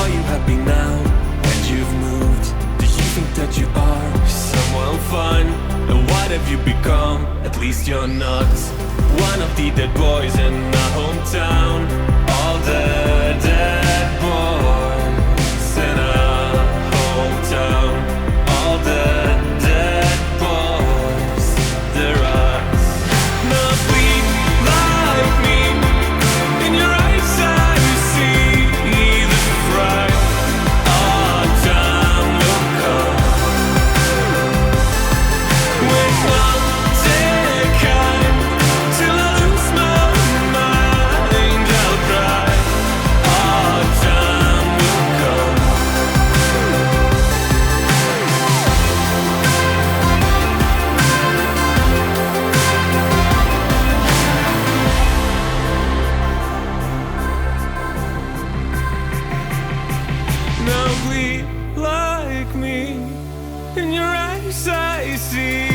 are you happy now that you've moved? Do you think that you are someone fun? And what have you become? At least you're not one of the dead boys in our hometown. All the dead boys in our hometown. All the dead boys, they're us. Now bleed like me. In your eyes I see the fright. Our time will come when I'll take time till I lose my mind. I'll cry. Our time will come. Now bleed like me. In your eyes I see